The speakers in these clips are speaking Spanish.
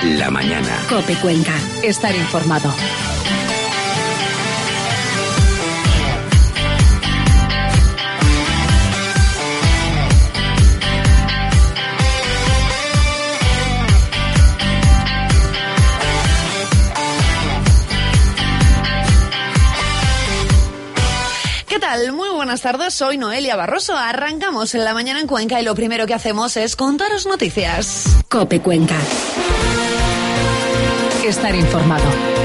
La mañana. COPE Cuenca. Estar informado. Muy buenas tardes, soy Noelia Barroso. Arrancamos en La Mañana en Cuenca y lo primero que hacemos es contaros noticias. COPE Cuenca. Estar informado.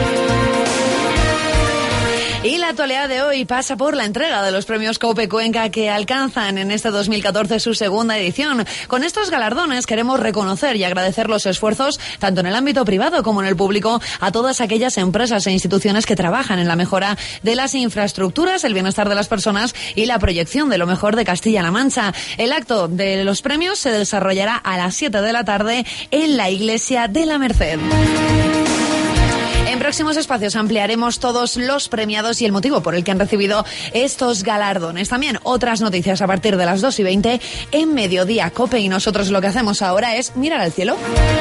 Y la actualidad de hoy pasa por la entrega de los premios COPE Cuenca que alcanzan en este 2014 su segunda edición. Con estos galardones queremos reconocer y agradecer los esfuerzos, tanto en el ámbito privado como en el público, a todas aquellas empresas e instituciones que trabajan en la mejora de las infraestructuras, el bienestar de las personas y la proyección de lo mejor de Castilla-La Mancha. El acto de los premios se desarrollará a las 7 de la tarde en la Iglesia de la Merced. En próximos espacios ampliaremos todos los premiados y el motivo por el que han recibido estos galardones. También otras noticias a partir de las 2:20 en Mediodía COPE, y nosotros lo que hacemos ahora es mirar al cielo.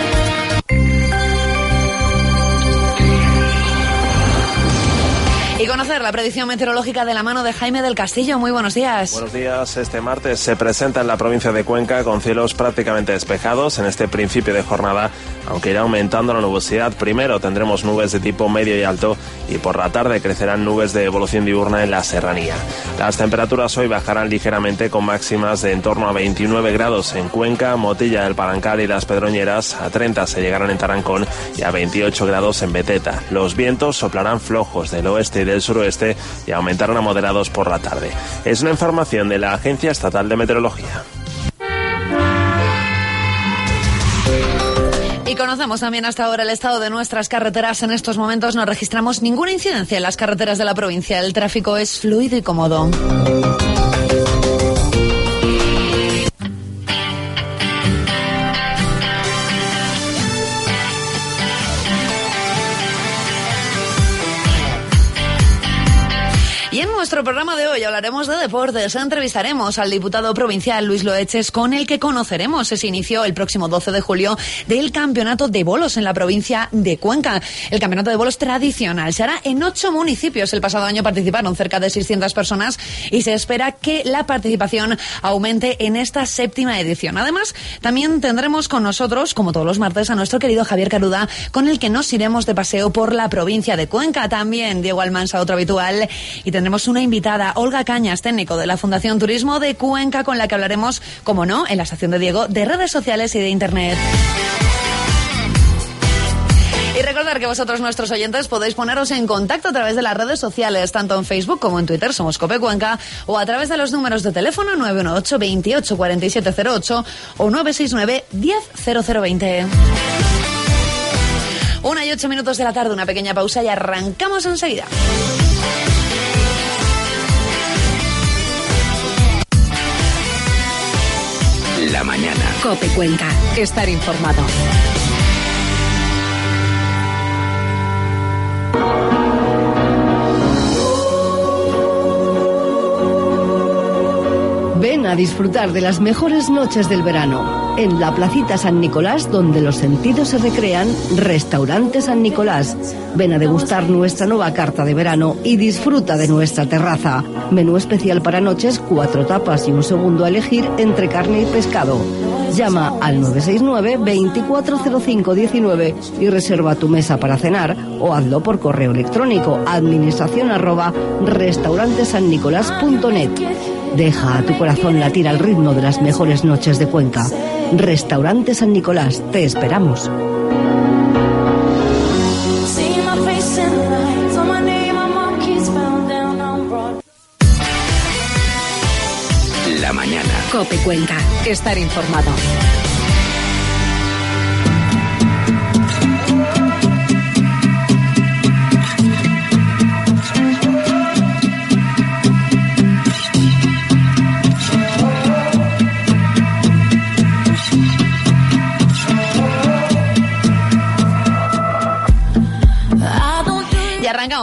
Y conocer la predicción meteorológica de la mano de Jaime del Castillo. Muy buenos días. Buenos días. Este martes se presenta en la provincia de Cuenca con cielos prácticamente despejados en este principio de jornada, aunque irá aumentando la nubosidad. Primero tendremos nubes de tipo medio y alto y por la tarde crecerán nubes de evolución diurna en la serranía. Las temperaturas hoy bajarán ligeramente con máximas de en torno a 29 grados en Cuenca, Motilla del Palancar y Las Pedroñeras, a 30 se llegarán en Tarancón y a 28 grados en Beteta. Los vientos soplarán flojos del oeste y del suroeste y aumentarán a moderados por la tarde. Es una información de la Agencia Estatal de Meteorología. Y conocemos también hasta ahora el estado de nuestras carreteras. En estos momentos no registramos ninguna incidencia en las carreteras de la provincia. El tráfico es fluido y cómodo. En nuestro programa de hoy hablaremos de deportes. Entrevistaremos al diputado provincial Luis Loeches, con el que conoceremos ese inicio el próximo 12 de julio del campeonato de bolos en la provincia de Cuenca. El campeonato de bolos tradicional se hará en 8 municipios. El pasado año participaron cerca de 600 personas y se espera que la participación aumente en esta 7ª edición. Además, también tendremos con nosotros, como todos los martes, a nuestro querido Javier Caruda, con el que nos iremos de paseo por la provincia de Cuenca. También Diego Almansa, otro habitual, y tendremos una invitada, Olga Cañas, técnico de la Fundación Turismo de Cuenca, con la que hablaremos, como no, en la sección de Diego, de redes sociales y de Internet. Y recordar que vosotros, nuestros oyentes, podéis poneros en contacto a través de las redes sociales, tanto en Facebook como en Twitter, somos COPE Cuenca, o a través de los números de teléfono 918 28 47 08 o 969 10 0020. 1:08 de la tarde, una pequeña pausa y arrancamos enseguida. La mañana. COPE Cuenca. Estar informado. Ven a disfrutar de las mejores noches del verano. En la Placita San Nicolás, donde los sentidos se recrean, Restaurante San Nicolás. Ven a degustar nuestra nueva carta de verano y disfruta de nuestra terraza. Menú especial para noches, 4 tapas y un segundo a elegir entre carne y pescado. Llama al 969 240519 y reserva tu mesa para cenar, o hazlo por correo electrónico administración@restaurantesannicolás.net. Deja a tu corazón latir al ritmo de las mejores noches de Cuenca. Restaurante San Nicolás, te esperamos. La mañana. COPE Cuenca. Estar informado.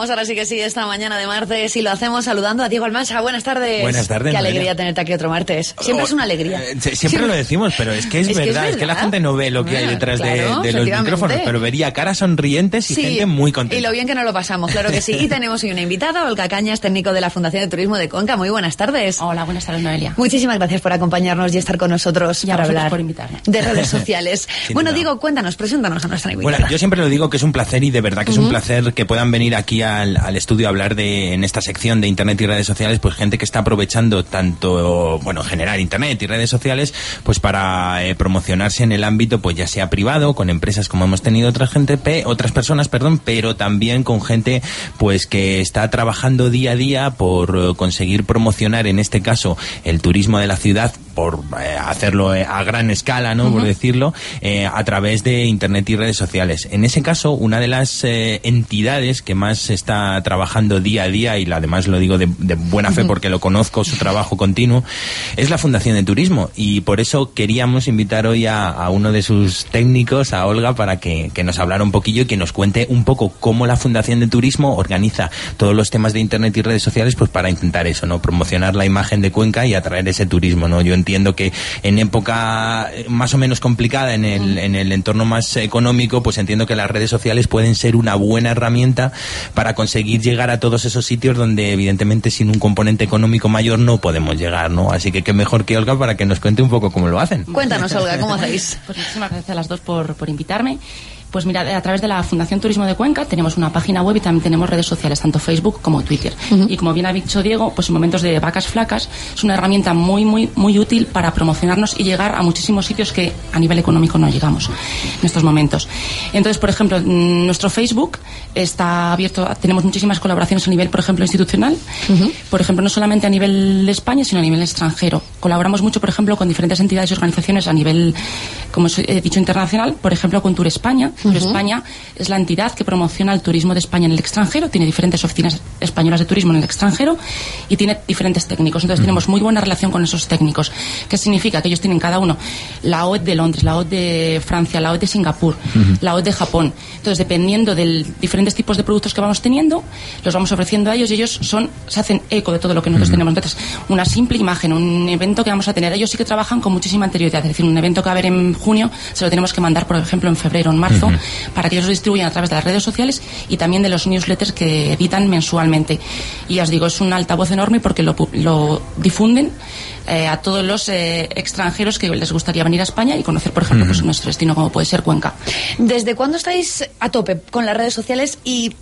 Comenzamos ahora sí que sí esta mañana de martes y lo hacemos saludando a Diego Almansa. Buenas tardes. Buenas tardes. Qué Noelia. alegría tenerte aquí otro martes. Siempre es una alegría. Siempre lo decimos, pero es que es verdad. Es que la gente no ve lo que hay detrás de los micrófonos, pero vería caras sonrientes y gente muy contenta. Y lo bien que nos lo pasamos, claro que sí. Y tenemos hoy una invitada, Olga Cañas, técnico de la Fundación de Turismo de Cuenca. Muy buenas tardes. Hola, buenas tardes, Noelia. Muchísimas gracias por acompañarnos y estar con nosotros para hablar por invitarme. de redes sociales. Bueno, Diego, cuéntanos, preséntanos a nuestra invitada. Bueno, yo siempre lo digo que es un placer y de verdad que es un placer que puedan venir aquí al estudio a hablar en esta sección de Internet y redes sociales, pues gente que está aprovechando tanto, generar Internet y redes sociales, pues para promocionarse en el ámbito, pues ya sea privado, con empresas como hemos tenido otras personas, pero también con gente, pues que está trabajando día a día por conseguir promocionar, en este caso, el turismo de la ciudad, por hacerlo a gran escala, ¿no? Por decirlo, a través de Internet y redes sociales. En ese caso, una de las entidades que más está trabajando día a día, y además lo digo de buena fe porque lo conozco, su trabajo continuo, es la Fundación de Turismo, y por eso queríamos invitar hoy a uno de sus técnicos, a Olga, para que nos hablara un poquillo y que nos cuente un poco cómo la Fundación de Turismo organiza todos los temas de Internet y redes sociales, pues para intentar eso, ¿no? Promocionar la imagen de Cuenca y atraer ese turismo, ¿no? Yo entiendo que en época más o menos complicada, en el entorno más económico, pues entiendo que las redes sociales pueden ser una buena herramienta para conseguir llegar a todos esos sitios donde evidentemente sin un componente económico mayor no podemos llegar, ¿no? Así que qué mejor que Olga para que nos cuente un poco cómo lo hacen. Cuéntanos, Olga, ¿cómo hacéis? Pues muchísimas gracias a las dos por invitarme. Pues mira, a través de la Fundación Turismo de Cuenca tenemos una página web y también tenemos redes sociales, tanto Facebook como Twitter. Y como bien ha dicho Diego, pues en momentos de vacas flacas es una herramienta muy, muy, muy útil para promocionarnos y llegar a muchísimos sitios que a nivel económico no llegamos en estos momentos. Entonces, por ejemplo, nuestro Facebook está abierto, tenemos muchísimas colaboraciones a nivel, por ejemplo, institucional. Por ejemplo, no solamente a nivel de España, sino a nivel extranjero. Colaboramos mucho, por ejemplo, con diferentes entidades y organizaciones a nivel, como he dicho, internacional, por ejemplo, con Tour España. Tour España es la entidad que promociona el turismo de España en el extranjero, tiene diferentes oficinas españolas de turismo en el extranjero y tiene diferentes técnicos. Entonces tenemos muy buena relación con esos técnicos. ¿Qué significa? Que ellos tienen cada uno la OED de Londres, la OED de Francia, la OED de Singapur, la OED de Japón. Entonces, dependiendo de diferentes tipos de productos que vamos teniendo, los vamos ofreciendo a ellos y ellos se hacen eco de todo lo que nosotros tenemos. Entonces, una simple imagen, un evento que vamos a tener, ellos sí que trabajan con muchísima anterioridad. Es decir, un evento que va a haber en junio, se lo tenemos que mandar, por ejemplo, en febrero o en marzo, para que ellos lo distribuyan a través de las redes sociales y también de los newsletters que editan mensualmente. Y ya os digo, es un altavoz enorme porque lo difunden a todos los extranjeros que les gustaría venir a España y conocer, por ejemplo, pues nuestro destino, como puede ser Cuenca. ¿Desde cuándo estáis a tope con las redes sociales y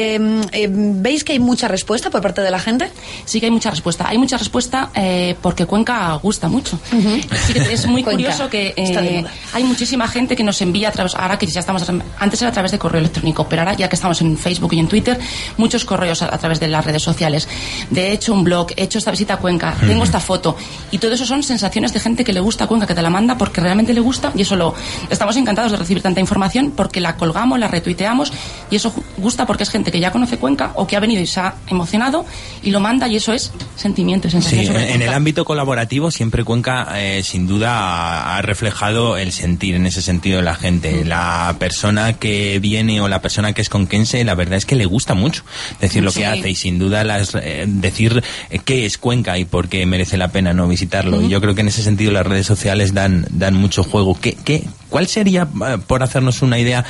veis que hay mucha respuesta por parte de la gente? Sí que hay mucha respuesta. Hay mucha respuesta porque Cuenca gusta mucho. Sí que es muy curioso que hay muchísima gente que nos envía a través, ahora que ya estamos, antes era a través de correo electrónico, pero ahora ya que estamos en Facebook y en Twitter, muchos correos a través de las redes sociales. De hecho, un blog, he hecho esta visita a Cuenca, tengo esta foto. Y todo eso son sensaciones de gente que le gusta Cuenca, que te la manda porque realmente le gusta, y eso estamos encantados de recibir tanta información porque la colgamos, la retuiteamos, y eso gusta porque es gente que ya conoce Cuenca o que ha venido y se ha emocionado y lo manda, y eso es sentimiento y sensación sobre Cuenca. En el ámbito colaborativo siempre Cuenca sin duda ha reflejado el sentir en ese sentido de la gente. La persona que viene o la persona que es conquense, la verdad es que le gusta mucho decir lo que hace, y sin duda decir qué es Cuenca y por qué merece la pena no visitarlo. Y yo creo que en ese sentido las redes sociales dan mucho juego. ¿Cuál sería, por hacernos una idea,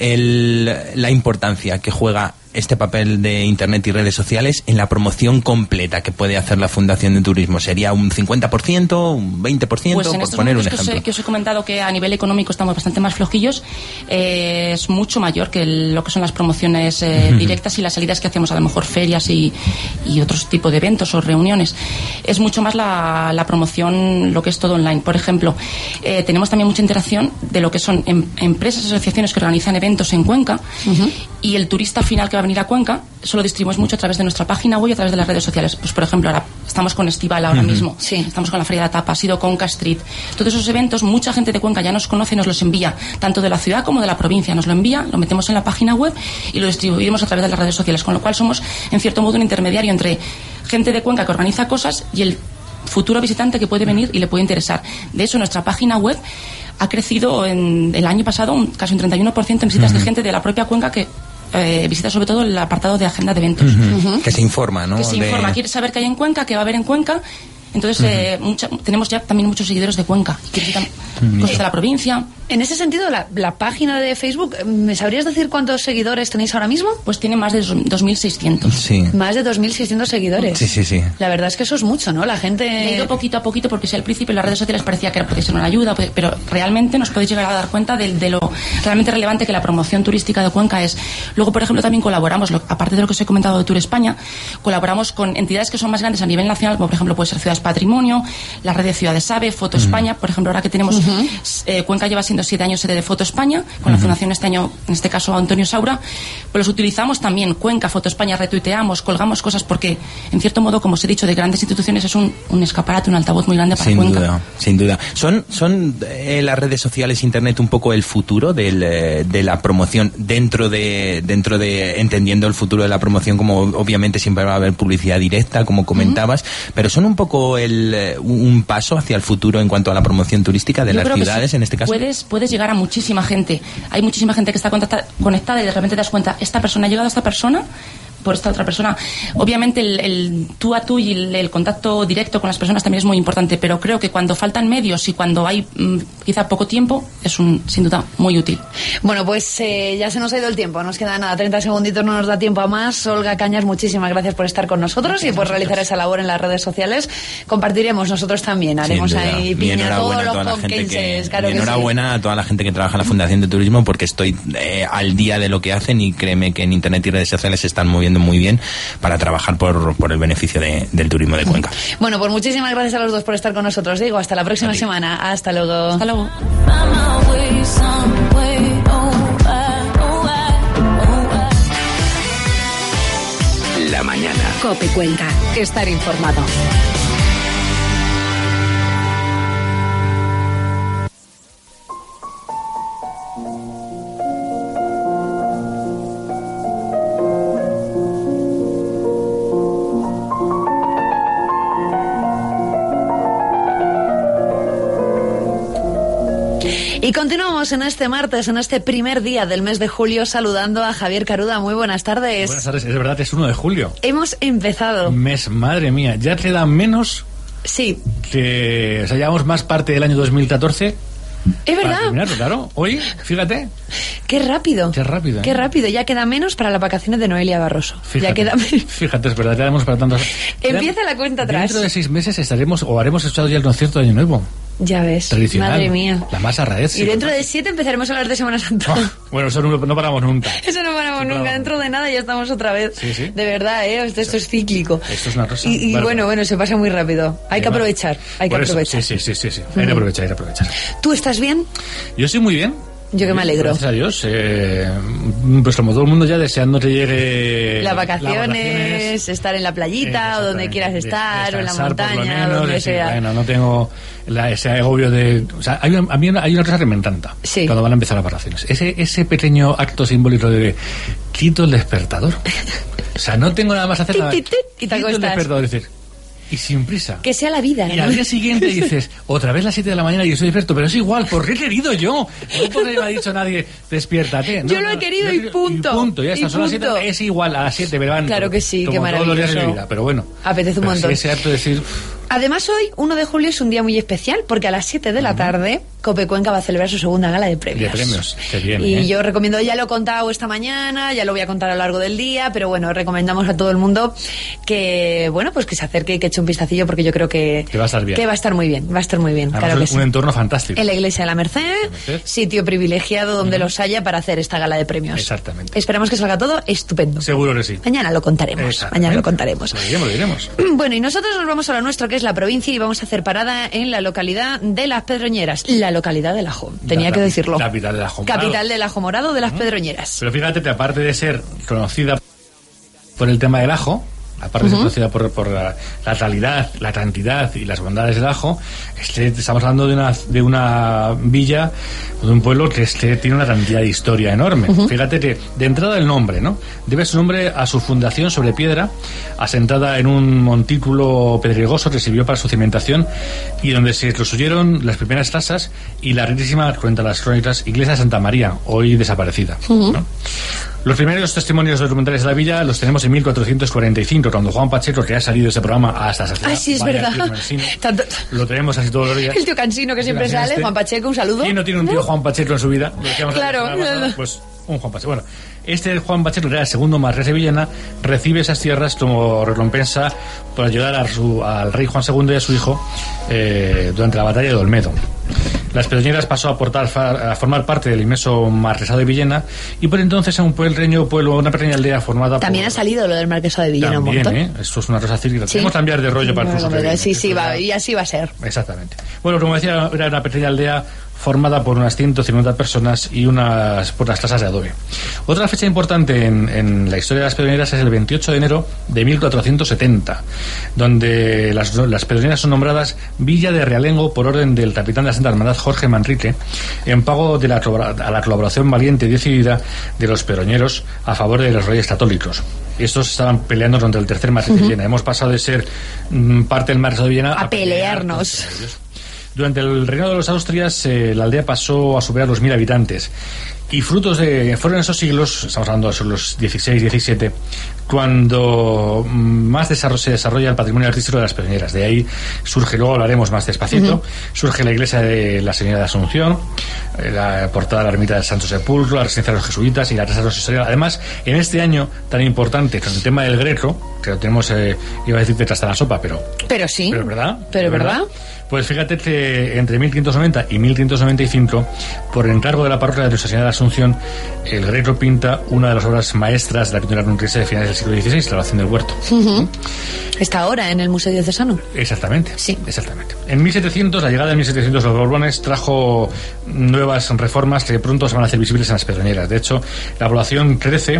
la importancia que juega este papel de Internet y redes sociales en la promoción completa que puede hacer la Fundación de Turismo? ¿Sería un 50%, un 20%? Pues en por poner un ejemplo. Que os he comentado que a nivel económico estamos bastante más flojillos, es mucho mayor que lo que son las promociones directas y las salidas que hacemos, a lo mejor ferias y otros tipos de eventos o reuniones. Es mucho más la promoción, lo que es todo online. Por ejemplo, tenemos también mucha interacción de lo que son empresas, asociaciones que organizan eventos en Cuenca, y el turista final que va a venir a Cuenca, eso lo distribuimos mucho a través de nuestra página web y a través de las redes sociales. Pues por ejemplo, ahora estamos con Estival ahora mismo, estamos con la Feria de la Tapa, ha sido Conca Street. Todos esos eventos, mucha gente de Cuenca ya nos conoce y nos los envía, tanto de la ciudad como de la provincia. Nos lo envía, lo metemos en la página web y lo distribuimos a través de las redes sociales, con lo cual somos, en cierto modo, un intermediario entre gente de Cuenca que organiza cosas y el futuro visitante que puede venir y le puede interesar. De hecho, nuestra página web ha crecido en el año pasado casi un 31% en visitas de gente de la propia Cuenca que visita sobre todo el apartado de agenda de eventos. Que se informa, ¿no? Que se informa, quiere saber qué hay en Cuenca, qué va a haber en Cuenca. Entonces, tenemos ya también muchos seguidores de Cuenca que visitan cosas de la provincia. En ese sentido, la página de Facebook, ¿me sabrías decir cuántos seguidores tenéis ahora mismo? Pues tiene más de 2.600. Sí. Más de 2.600 seguidores. Sí. La verdad es que eso es mucho, ¿no? La gente... He ido poquito a poquito porque si al principio en las redes sociales parecía que podía ser una ayuda, pero realmente nos podéis llegar a dar cuenta de lo realmente relevante que la promoción turística de Cuenca es. Luego, por ejemplo, también colaboramos, aparte de lo que os he comentado de Tour España, colaboramos con entidades que son más grandes a nivel nacional, como por ejemplo puede ser Ciudades Patrimonio, la red de Ciudades Sabe, Foto España. Por ejemplo, ahora que tenemos... Cuenca lleva siendo 7 años sede de Foto España, con la fundación este año, en este caso Antonio Saura, pues los utilizamos también. Cuenca, Foto España, retuiteamos, colgamos cosas porque, en cierto modo, como os he dicho, de grandes instituciones es un escaparate, un altavoz muy grande para Cuenca. Sin duda. ¿Son las redes sociales, internet, un poco el futuro de la promoción dentro de entendiendo el futuro de la promoción, como obviamente siempre va a haber publicidad directa, como comentabas, pero son un poco un paso hacia el futuro en cuanto a la promoción turística de las ciudades, en este caso? Puedes llegar a muchísima gente. Hay muchísima gente que está conectada y de repente te das cuenta, esta persona ha llegado a esta persona por esta otra persona. Obviamente el tú a tú y el contacto directo con las personas también es muy importante, pero creo que cuando faltan medios y cuando hay quizá poco tiempo, es sin duda muy útil. Bueno, pues ya se nos ha ido el tiempo, nos queda nada, 30 segunditos, no nos da tiempo a más. Olga Cañas, muchísimas gracias por estar con nosotros y por realizar esa labor en las redes sociales. Compartiremos nosotros también, haremos ahí piña a todos los conquenses. Claro, enhorabuena a toda la gente que trabaja en la Fundación de Turismo, porque estoy al día de lo que hacen y créeme que en Internet y redes sociales se están moviendo muy bien para trabajar por el beneficio del turismo de Cuenca. Bueno, pues muchísimas gracias a los dos por estar con nosotros. Digo, hasta la próxima semana. Hasta luego. Hasta luego. La mañana. COPE Cuenca. Estar informado. Y continuamos en este martes, en este primer día del mes de julio, saludando a Javier Caruda. Muy buenas tardes. Buenas tardes, es verdad, es 1 de julio. Hemos empezado. Mes, madre mía, ya queda menos. Sí. Que, o sea, llevamos más parte del año 2014. Es verdad. Terminarlo, claro. Hoy, fíjate. Qué rápido. Qué rápido. Qué rápido. Ya queda menos para las vacaciones de Noelia Barroso. Fíjate, ya queda menos. Fíjate, es verdad, ya tenemos para tantos. Empieza la cuenta atrás. Dentro de 6 meses estaremos o haremos escuchado ya el concierto de Año Nuevo. Ya ves. Tradicional. Madre mía. La más arraez. Y dentro de 7 empezaremos a hablar de Semana Santa. Oh, bueno, eso no paramos nunca. Eso no paramos nunca. Dentro de nada ya estamos otra vez. Sí, sí. De verdad, esto es cíclico. Esto es una cosa. Y bueno, se pasa muy rápido. Hay que aprovechar. Hay que aprovechar. Sí. Hay que aprovechar, ¿Tú estás bien? Yo estoy muy bien. Yo que me alegro. Gracias a Dios. Pues como todo el mundo ya deseando que llegue las vacaciones, estar en la playita o donde quieras estar, o en la montaña, donde sea. Bueno, no tengo ese agobio de... O sea, a mí hay una cosa que me encanta cuando van a empezar las vacaciones. Ese pequeño acto simbólico de quito el despertador. O sea, no tengo nada más que hacer. Quito el despertador, es decir, y sin prisa. Que sea la vida, ¿no? Y al día siguiente dices, otra vez las 7 de la mañana y estoy despierto, pero es igual, porque he querido yo. No porque me ha dicho nadie, despiértate. Yo lo he querido y punto. Y punto, ya está, son las 7, es igual, a las 7 me levanto. Claro que sí, como qué maravilloso. todos los días de mi vida, pero bueno. Apetece un montón. Ese acto de decir... Además, hoy, 1 de julio, es un día muy especial porque a las 7 de la tarde COPE Cuenca va a celebrar su segunda gala de premios. De premios, qué bien. Y yo recomiendo, ya lo he contado esta mañana, ya lo voy a contar a lo largo del día, pero bueno, recomendamos a todo el mundo que, bueno, pues que se acerque y que eche un vistacillo porque yo creo que va a estar bien. Que va a estar muy bien, va a estar muy bien. Además, claro es un entorno fantástico. En la iglesia de la Merced, sitio privilegiado donde los haya para hacer esta gala de premios. Exactamente. Esperamos que salga todo estupendo. Seguro que sí. Mañana lo contaremos. Mañana lo contaremos. Lo diremos. Bueno, y nosotros nos vamos a lo nuestro, que es la provincia, y vamos a hacer parada en la localidad de Las Pedroñeras, la localidad del ajo. Tenía que decirlo. Capital del ajo morado. Capital del ajo morado de Las Pedroñeras. Pero fíjate que aparte de ser conocida por el tema del ajo, aparte de ser conocida por la calidad, la cantidad y las bondades del ajo, estamos hablando de una villa, de un pueblo que tiene una cantidad de historia enorme. Fíjate que de entrada el nombre, ¿no? Debe su nombre a su fundación sobre piedra, asentada en un montículo pedregoso que sirvió para su cimentación y donde se construyeron las primeras casas y la riquísima, cuenta las crónicas, iglesia de Santa María, hoy desaparecida, ¿no? Los primeros testimonios documentales de la villa los tenemos en 1445, cuando Juan Pacheco, que ha salido de ese programa hasta saciedad. Ah, sí, es verdad. Lo tenemos así todos los días. El tío Cansino que siempre sale, Juan Pacheco, un saludo. ¿Quién no tiene un tío Juan Pacheco en su vida? Claro. Pues un Juan Pacheco. Bueno, este Juan Pacheco, que era el segundo marqués de Villena, recibe esas tierras como recompensa por ayudar al rey Juan II y a su hijo durante la batalla de Olmedo. Las Pedroñeras pasó a formar parte del inmenso marquesado de Villena, y por entonces un una pequeña aldea formada también ha salido lo del marquesado de Villena también, un montón. Esto es una cosa cíclica. ¿Sí? Tenemos que cambiar de rollo para el curso. Sí, y así va a ser. Exactamente. Bueno, como decía, era una pequeña aldea formada por unas 150 personas y por las casas de adobe. Otra fecha importante en la historia de las Pedroñeras es el 28 de enero de 1470, donde las Pedroñeras son nombradas Villa de Realengo por orden del capitán de la Santa Hermandad, Jorge Manrique, en pago a la colaboración valiente y decidida de los pedroñeros a favor de los reyes católicos. Estos estaban peleando contra el tercer marqués de Villena. Hemos pasado de ser parte del marquesado de Villena a pelearnos. Durante el reinado de los Austrias, la aldea pasó a superar los 1000 habitantes. Y fueron esos siglos, estamos hablando de los 16, 17, cuando más se desarrolla el patrimonio artístico de las Pedroñeras. De ahí surge, luego hablaremos más despacito, surge la iglesia de la Señora de Asunción, la portada de la ermita del Santo Sepulcro, la residencia de los jesuitas y la casa de los historiadores. Además, en este año tan importante, con el tema del Greco, que lo tenemos, iba a decir detrás de la sopa, pero sí. Pero es verdad. Pues fíjate que entre 1590 y 1595, por encargo de la parroquia de Nuestra Señora de la Asunción, el Greco pinta una de las obras maestras de la pintura nunquense de finales del siglo XVI, la oración del huerto. Está ahora en el Museo Diocesano. Exactamente. Sí. Exactamente. En 1700, la llegada de 1700 de los Borbones trajo nuevas reformas que pronto se van a hacer visibles en las Pedroñeras. De hecho, la población crece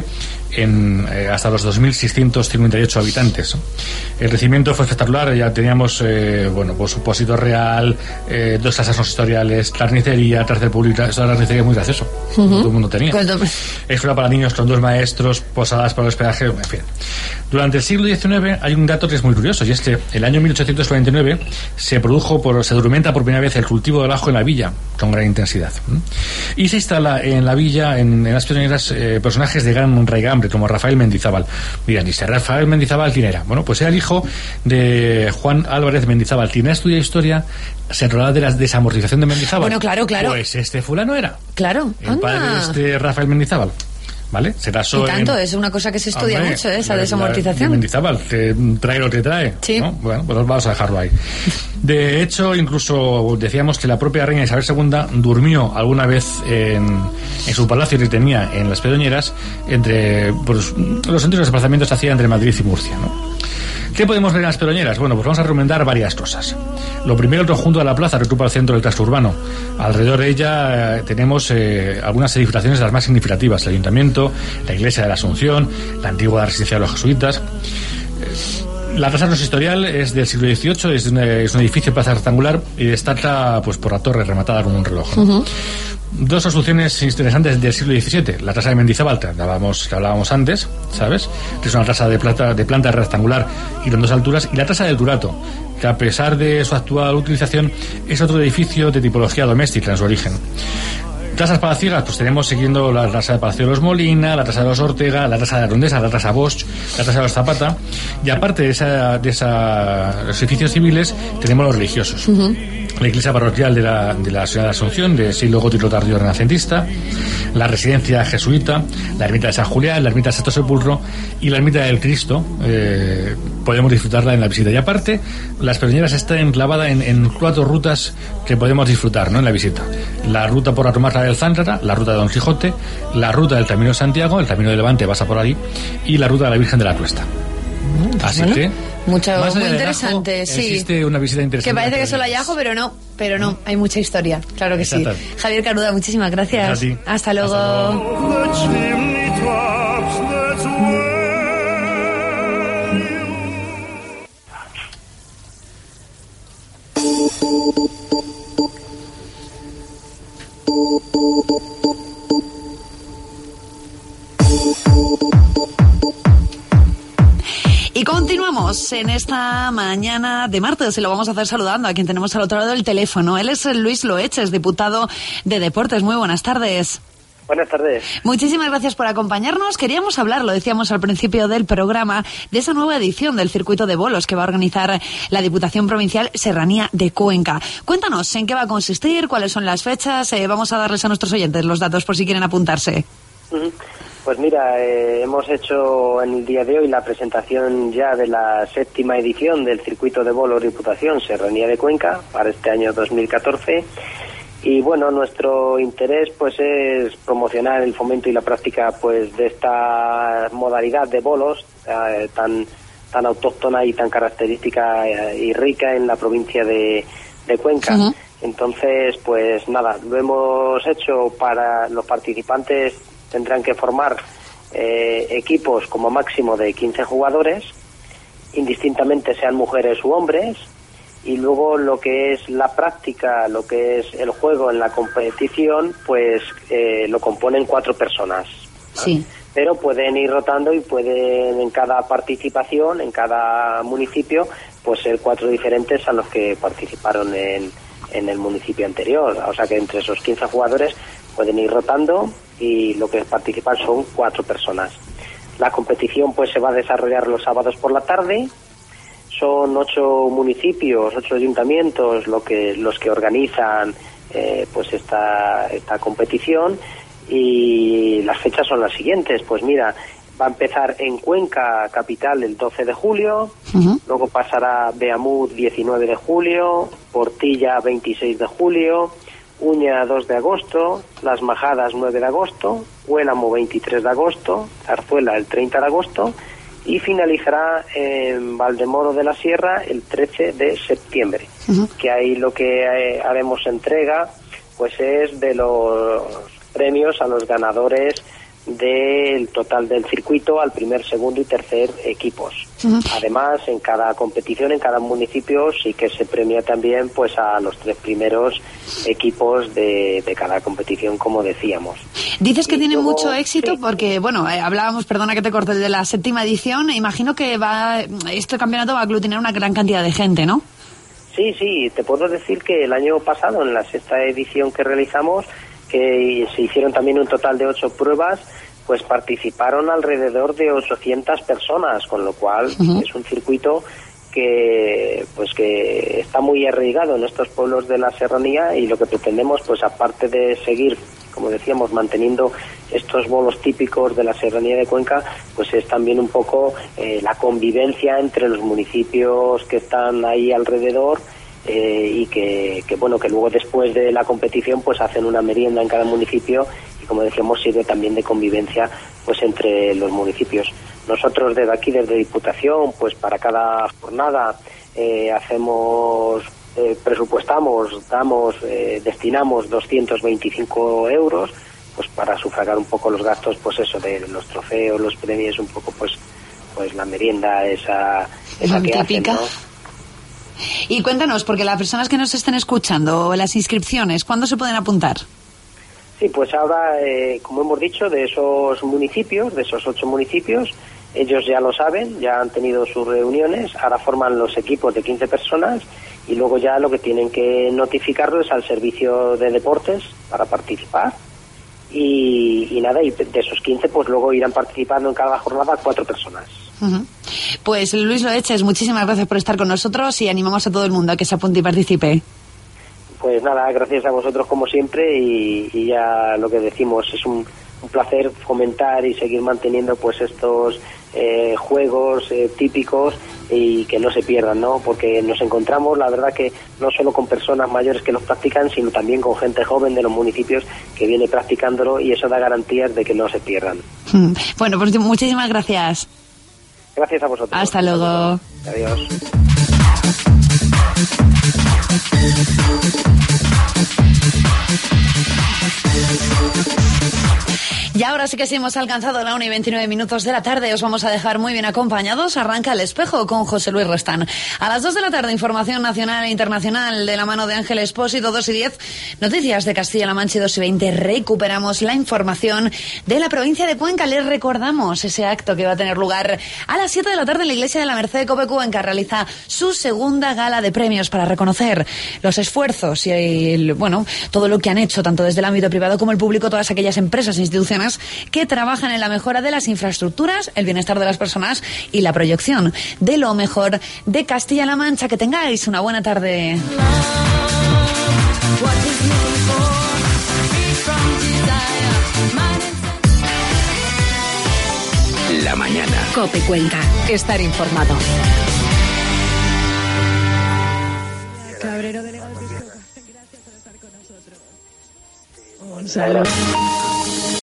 hasta los 2.658 habitantes. El crecimiento fue espectacular. Ya teníamos pues un pósito real, 2 casas consistoriales, carnicería, cárcel pública. Eso de la carnicería es muy gracioso. Todo el mundo tenía. Escuela para niños con 2 maestros, posadas para el hospedaje, en fin. Durante el siglo XIX hay un dato que es muy curioso, y es que el año 1849 se documenta por primera vez el cultivo del ajo en la villa, con gran intensidad. Y se instala en la villa, en las Pedroñeras, personajes de gran raigambre, como Rafael Mendizábal. Mira, dice, ¿Rafael Mendizábal quién era? Bueno, pues era el hijo de Juan Álvarez Mendizábal, quien estudia historia, se enrolaba de la desamortización de Mendizábal. Bueno, claro. Pues este fulano era. Claro. El padre de Rafael Mendizábal. ¿Vale? Se casó y tanto, es una cosa que se estudia mucho, esa desamortización. Mendizábal, que trae lo que trae. Sí. ¿No? Bueno, pues vamos a dejarlo ahí. De hecho, incluso decíamos que la propia reina Isabel II durmió alguna vez en su palacio que tenía en las Pedroñeras, entre los antiguos desplazamientos que hacía entre Madrid y Murcia, ¿no? ¿Qué podemos ver en las Pedroñeras? Bueno, pues vamos a recomendar varias cosas. Lo primero, el conjunto de la plaza, que ocupa el centro del casco urbano. Alrededor de ella tenemos algunas edificaciones de las más significativas: el ayuntamiento, la iglesia de la Asunción, la antigua residencia de los jesuitas. La casa consistorial es del siglo XVIII, es un edificio de plaza rectangular y destaca pues por la torre rematada con un reloj, ¿no? 2 construcciones interesantes del siglo XVII: la casa de Mendizábal, que hablábamos antes, ¿sabes? Que es una casa de planta rectangular y con 2 alturas, y la casa del Durato, que a pesar de su actual utilización es otro edificio de tipología doméstica en su origen. Casas palaciegas, pues tenemos siguiendo la casa de Palacio de los Molina, la casa de los Ortega, la casa de la Condesa, la casa Bosch, la casa de los Zapata, y aparte de esos edificios civiles tenemos los religiosos. La iglesia parroquial de la Señora de Asunción, de siglo gótico tardío renacentista, la residencia jesuita, la ermita de San Julián, la ermita de Santo Sepulcro y la ermita del Cristo. Podemos disfrutarla en la visita. Y aparte, las Pedroñeras están enclavadas en 4 rutas que podemos disfrutar, ¿no?, en la visita. La ruta por la Tomarra del Zángara, la ruta de Don Quijote, la ruta del Camino de Santiago, el Camino de Levante pasa por ahí, y la ruta de la Virgen de la Cuesta. Así que muy interesante, Ajo, sí. Existe una visita interesante. Que parece que solo hay ajo, pero no, hay mucha historia, claro que sí. Javier Caruda, muchísimas gracias. Hasta luego. Y continuamos en esta mañana de martes y lo vamos a hacer saludando a quien tenemos al otro lado del teléfono. Él es Luis Loeches, diputado de Deportes. Muy buenas tardes. Buenas tardes. Muchísimas gracias por acompañarnos. Queríamos hablar, lo decíamos al principio del programa, de esa nueva edición del circuito de bolos que va a organizar la Diputación Provincial Serranía de Cuenca. Cuéntanos en qué va a consistir, cuáles son las fechas. Vamos a darles a nuestros oyentes los datos por si quieren apuntarse. Pues mira, hemos hecho en el día de hoy la presentación ya de la 7ª edición del circuito de bolos Diputación Serranía de Cuenca para este año 2014. Y bueno, nuestro interés pues es promocionar el fomento y la práctica pues de esta modalidad de bolos tan autóctona y tan característica y rica en la provincia de Cuenca. Entonces, pues nada, lo hemos hecho para los participantes. Tendrán que formar equipos como máximo de 15 jugadores, indistintamente sean mujeres u hombres. Y luego lo que es la práctica, lo que es el juego en la competición, pues lo componen 4 personas. ¿No? Sí. Pero pueden ir rotando y pueden en cada participación, en cada municipio, pues ser 4 diferentes a los que participaron en el municipio anterior. O sea que entre esos 15 jugadores pueden ir rotando y lo que participan son 4 personas. La competición pues se va a desarrollar los sábados por la tarde. Son 8 municipios, 8 ayuntamientos los que organizan pues esta competición, y las fechas son las siguientes. Pues mira, va a empezar en Cuenca capital el 12 de julio, luego pasará Beamut 19 de julio, Portilla 26 de julio, Uña 2 de agosto, Las Majadas 9 de agosto, Huélamo 23 de agosto, Zarzuela el 30 de agosto, y finalizará en Valdemoro de la Sierra el 13 de septiembre, que ahí lo que haremos entrega pues es de los premios a los ganadores del total del circuito al primer, segundo y tercer equipos. Además, en cada competición, en cada municipio, sí que se premia también pues a los 3 primeros equipos de cada competición, como decíamos. Dices que tiene luego, mucho éxito, sí. Porque, bueno, hablábamos, perdona que te corte, de la 7ª edición. Imagino que este campeonato va a aglutinar una gran cantidad de gente, ¿no? Sí, te puedo decir que el año pasado, en la 6ª edición que realizamos, que se hicieron también un total de 8 pruebas, pues participaron alrededor de 800 personas, con lo cual es un circuito que está muy arraigado en estos pueblos de la serranía, y lo que pretendemos, pues aparte de seguir, como decíamos, manteniendo estos bolos típicos de la serranía de Cuenca, pues es también un poco la convivencia entre los municipios que están ahí alrededor, y que luego después de la competición pues hacen una merienda en cada municipio, y como decíamos sirve también de convivencia pues entre los municipios. Nosotros desde aquí, desde Diputación, pues para cada jornada destinamos 225 euros pues para sufragar un poco los gastos, pues eso, de los trofeos, los premios, un poco pues la merienda esa que típica. hacen, ¿no? Y cuéntanos, porque las personas que nos estén escuchando, las inscripciones, ¿cuándo se pueden apuntar? Sí, pues ahora, como hemos dicho, de esos municipios, de esos 8 municipios, ellos ya lo saben, ya han tenido sus reuniones, ahora forman los equipos de 15 personas, y luego ya lo que tienen que notificarlo es al servicio de deportes para participar, y nada, y de esos 15 pues luego irán participando en cada jornada 4 personas. Pues Luis Loeches, muchísimas gracias por estar con nosotros, y animamos a todo el mundo a que se apunte y participe. Pues nada, gracias a vosotros como siempre, y ya lo que decimos, es un placer fomentar y seguir manteniendo pues estos juegos típicos, y que no se pierdan, ¿no? Porque nos encontramos, la verdad, que no solo con personas mayores que los practican, sino también con gente joven de los municipios que viene practicándolo, y eso da garantías de que no se pierdan. Bueno, pues muchísimas gracias. Gracias a vosotros. Hasta luego. Adiós. Ya ahora sí que sí hemos alcanzado la 1:29 de la tarde. Os vamos a dejar muy bien acompañados. Arranca El Espejo con José Luis Restán. A las 2 de la tarde, información nacional e internacional de la mano de Ángel Espósito. 2:10, noticias de Castilla-La Mancha. Y 2:20, recuperamos la información de la provincia de Cuenca. Les recordamos ese acto que va a tener lugar a las 7 de la tarde en la iglesia de la Merced de COPE Cuenca. Realiza su segunda gala de premios para reconocer los esfuerzos y todo lo que han hecho, tanto desde el ámbito privado como el público, todas aquellas empresas e instituciones que trabajan en la mejora de las infraestructuras, el bienestar de las personas y la proyección de lo mejor de Castilla-La Mancha. Que tengáis una buena tarde. La mañana. COPE Cuenca. Estar informado. Cabrero, delegado. Gracias por estar con nosotros. Un saludo.